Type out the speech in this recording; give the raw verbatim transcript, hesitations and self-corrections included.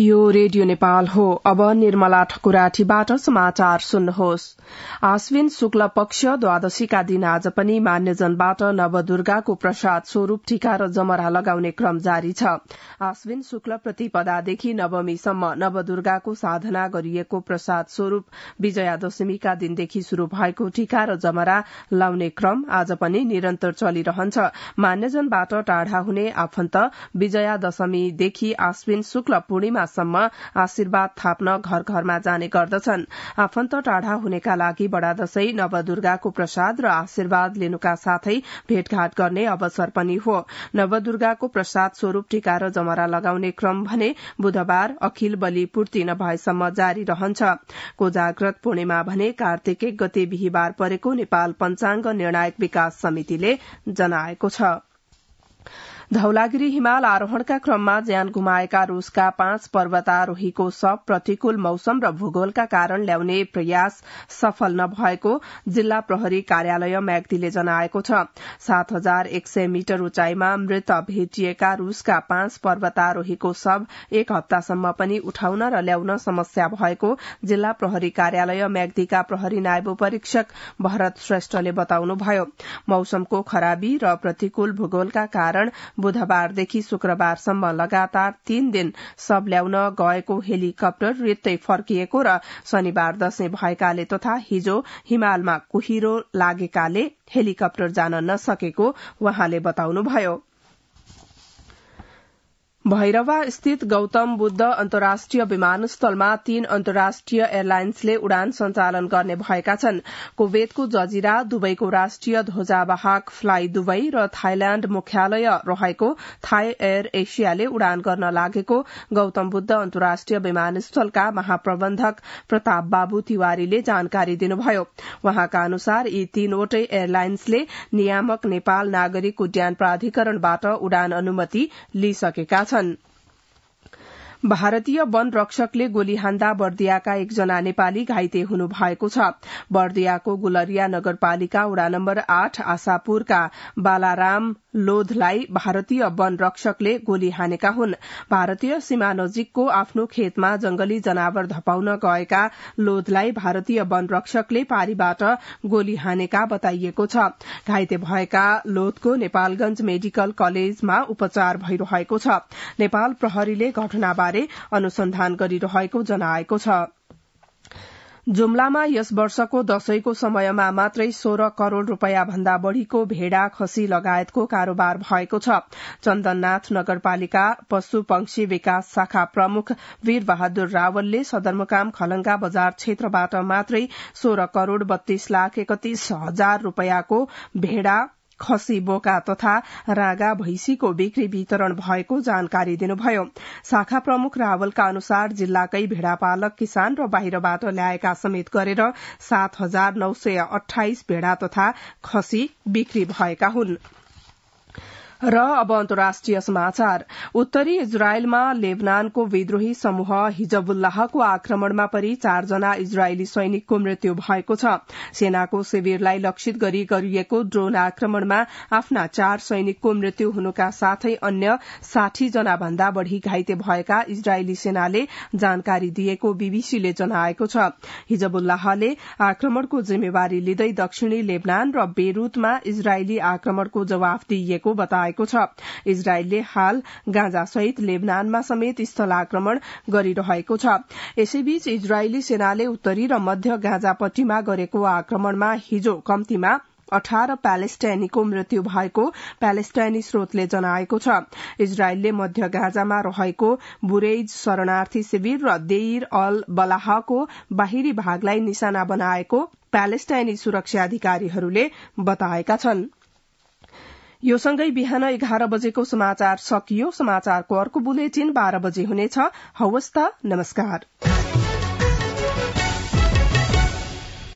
यो रेडियो नेपाल हो। अब निर्मला ठकुराठीबाट समाचार सुन्नुहोस्। आश्विन शुक्ल पक्ष द्वादशीका दिन आज पनि मान्यजनबाट नवदुर्गाको प्रसाद स्वरूप टीका र जमरा लगाउने क्रम जारी छ। आश्विन शुक्ल प्रतिपदादेखि नवमीसम्म नवदुर्गाको साधना गरिएको प्रसाद स्वरूप विजया दशमीका दिनदेखि शुरू भएको टीका र जमरा लाउने क्रम आज पनि निरन्तर चलिरहन्छ। मान्यजनबाट टाढा हुने आफन्त विजया दशमीदेखि आश्विन शुक्ल पूर्णिमा सम्म आशीर्वाद थाप्न घर घरमा जाने गर्दछन्। आफन्त टाढा हुनेका लागि बडा दशैं नवदुर्गाको प्रसाद र आशीर्वाद लिनुका साथै भेटघाट गर्ने अवसर पनि हो। नवदुर्गाको प्रसाद स्वरूप टीका र जमरा लगाउने क्रम भने बुधबार अखिल बलि पूर्ति नभएसम्म जारी रहन्छ। कोजाग्रत पूर्णिमा भने कार्तिक एक गते बिहिबार परेको नेपाल पञ्चाङ्ग निर्णायक विकास समितिले जनाएको छ। धौलागिरी हिमाल आरोहणका क्रममा ज्यान गुमाएका रूसका पाँच पर्वतारोहीको शव प्रतिकूल मौसम र भूगोलका कारण ल्याउने प्रयास सफल नभएको जिल्ला प्रहरी कार्यालय म्याग्दीले जनाएको छ। सात हजार एक सय मिटर उचाइमा मृत भेटिएका रूसका पाँच पर्वतारोहीको शव एक हप्तासम्म पनि उठाउन र ल्याउन समस्या भएको जिल्ला प्रहरी कार्यालय म्याग्दीका प्रहरी नायब परीक्षक भरत श्रेष्ठले बताउनुभयो। मौसमको खराबी र प्रतिकूल भूगोलका कारण बुधबारदेखि शुक्रबारसम्म लगातार तीन दिन शव ल्याउन गएको हेलिकप्टर रित्तै फर्किएको र शनिबार दशैं भएकाले तथा हिजो हिमालमा कुहिरो लागेकाले हेलिकप्टर जान नसकेको उहाँले बताउनुभयो। भैरवा स्थित गौतम बुद्ध अन्तर्राष्ट्रिय विमानस्थलमा तीन अन्तर्राष्ट्रिय एयरलाइन्सले उडान सञ्चालन गर्ने भएका छन्। कुवेतको जजिरा, दुबईको राष्ट्रिय ध्वजावाहक फ्लाई दुबई र थाइल्याण्ड मुख्यालय रहेको थाई एयर एशियाले उडान गर्न लागेको गौतम बुद्ध अन्तर्राष्ट्रिय विमानस्थलका महाप्रबन्धक प्रताप बाबु तिवारीले जानकारी दिनुभयो। उहाँका अनुसार यी तीनवटै एयरलाइन्सले नियामक नेपाल नागरिक उड्डयन प्राधिकरणबाट उडान अनुमति लिइसकेका छन्। भारतीय वन रक्षकले गोली हान्दा बर्दियाका एकजना नेपाली घाइते हुनु भएको छ। बर्दियाको गुलरिया नगरपालिका वडा नम्बर आठ आशापुरका बालाराम लोधलाई भारतीय वन रक्षकले गोली हानेका हुन्। भारतीय सीमा नजिकको आफ्नो खेतमा जंगली जनावर धपाउन गएका लोधलाई भारतीय वन रक्षकले पारीबाट गोली हानेका बताइएको छ। घाइते भएका लोधको नेपालगंज मेडिकल कलेजमा उपचार भइरहेको छ। नेपाल प्रहरीले घटनाबारे अनुसन्धान गरिरहेको जनाएको छ। जुम्लामा यस वर्षको दशैंको समयमा मात्रै सोह्र करोड़ रूपियाँ भन्दा बढ़ीको भेड़ा खसी लगायतको कारोबार भएको छ। चन्दननाथ नगरपालिका पशु पंक्षी विकास शाखा प्रमुख वीर बहादुर रावलले सदरमुकाम खलंगा बजार क्षेत्रबाट मात्रै सोह्र करोड़ बत्तीस लाख एकतीस हजार रूपियाँको भेड़ा खसी बोका तथा रागा भैंसीको बिक्री वितरण भएको जानकारी दिनुभयो। शाखा प्रमुख रावलका अनुसार जिल्लाकै भेड़ापालक किसान र बाहिरबाट ल्याएका समेत गरेर सात हजार नौ सय अठाइस भेड़ा तथा खसी बिक्री भएका हुन्। र अब अन्तर्राष्ट्रिय समाचार। उत्तरी इजरायलमा लेबनानको विद्रोही समूह हिजबुल्लाहको आक्रमणमा परि चारजना इजरायली सैनिकको मृत्यु भएको छ। सेनाको शिविरलाई लक्षित गरी गरिएको ड्रोन आक्रमणमा आफ्ना चार सैनिकको मृत्यु हुनुका साथै अन्य साठी जना भन्दा बढ़ी घाइते भएका इजरायली सेनाले जानकारी दिएको बीबीसीले जनाएको छ। हिजबुल्लाहले आक्रमणको जिम्मेवारी लिँदै दक्षिणी लेबनान र बेरूतमा इजरायली आक्रमणको जवाफ दिइएको बताए इजरायलले हाल गाजा सहित लेबनानमा समेत स्थल आक्रमण गरिरहेको छ। यसैबीच इजरायली सेनाले उत्तरी र मध्य गाजापट्टीमा गरेको आक्रमणमा हिजो कम्तीमा अठार प्यालेस्टाइनीको मृत्यु भएको प्यालेस्टाइनी स्रोतले जनाएको छ। इजरायलले मध्य गाजामा रहेको बुरेइज शरणार्थी शिविर र देइर अल बलाहको बाहिरी भागलाई निशाना बनाएको प्यालेस्टाइनी सुरक्षा अधिकारीहरूले बताएका छन्। यो सँगै बिहान एघार बजेको समाचार सकियो। समाचारको अर्को बुलेटिन बाह्र बजे हुनेछ। हवस् त, नमस्कार।